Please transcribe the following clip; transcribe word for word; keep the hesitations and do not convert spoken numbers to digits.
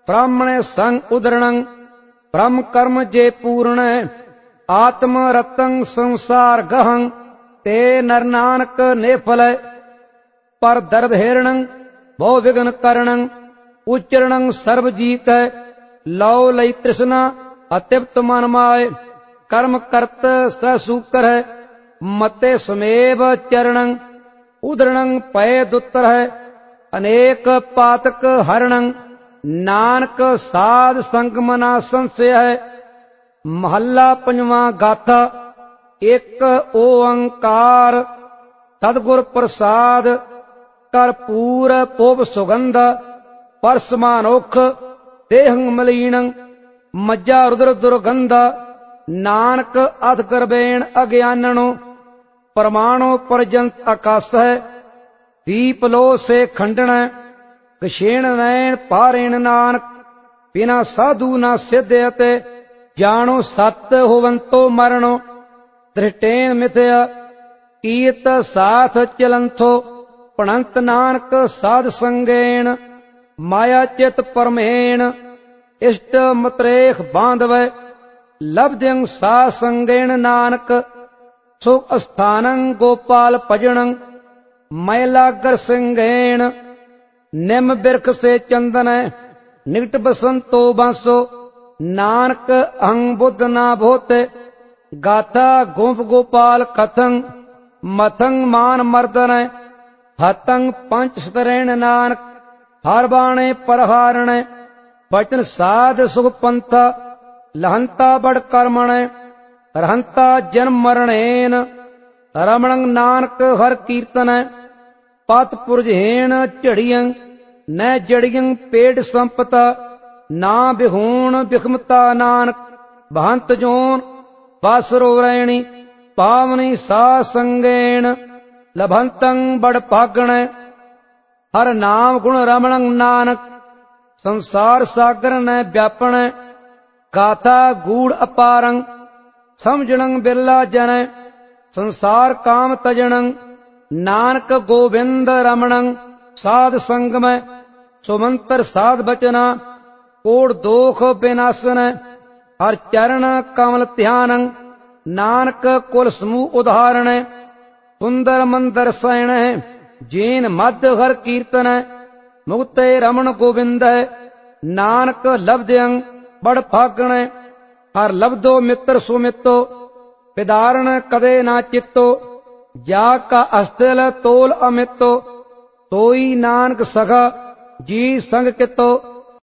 ब्राह्मणे संग उदरणं ब्रह्म कर्म जे पूर्ण आत्म रतं संसार गहं ते नर नानक नेफल पर दर्भेरणं भव विघ्न करणं उच्चरणं सर्वजीत लौ लई तृष्णा अतिप्त मन माय कर्म करत ससूकर है मते समेव चरणं उदरणं पय दुत्तर है अनेक पातक हरणं नानक साध संगमना संशय है। महला पंजवा गाथा एक ओंकार सदगुर प्रसाद कर्पूर पोप सुगंध परसमानोख देहं मलीनं मज्जा रुद्र दुर्गंध नानक अध करबेण अज्ञाननो परमाणु पर्यंत आकाश है दीप लो से खंडन कषेण नैन पारेण नानक बिना साधु न सिद्धयते जानो सत्य होवंतो मरणो दृष्टेन मिथया कीत साथ चलंथो पणंत नानक साध संगेण माया चित परमेण इष्ट मतरेख बांधव लब्ध्यं सा संगेण नानक सुख स्थानं गोपाल भजनं मैलागर सिंहेण निम बिरख से चंदन निकट बसंतो बांसो नानक अहं बुद्ध ना भोते गाथा गोप गोपाल कथं मथं मान मर्दन हतं पंच सतरेण नानक हर बाणे परहारण वचन साध सुख पंथ लहंता बड़ कर्मण रहंता जन्म मरणेन रमणं नानक हर कीर्तन पत पुरजहेण झड़ियं न जड़ियं पेट संपता ना बिहूण बिखमता नानक भांत जोन बासरोवरैणी पावनी सा संगेण लभंतं बड़ पागण हर नाम गुण रमणं नानक संसार सागर न व्यापण गाथा गूढ़ अपारं समझणं बिरला जन संसार काम तजणं नानक गोविंद रमणं साध संगम सुमंतर साध बचना कोड़ दोख विनाशन हर चरण कमल ध्यानं नानक कुल समूह उदाहरण सुंदर मंदर सैण जैन मध्य हर कीर्तन मुक्ते रमण गोविंद नानक लब्ध्यं बड़ फागण हर लब्धो मित्र सुमितो विदारण कदे ना चित्तो जा का अस्थिल तोल अमितो तोई नानक सखा जी संग कितो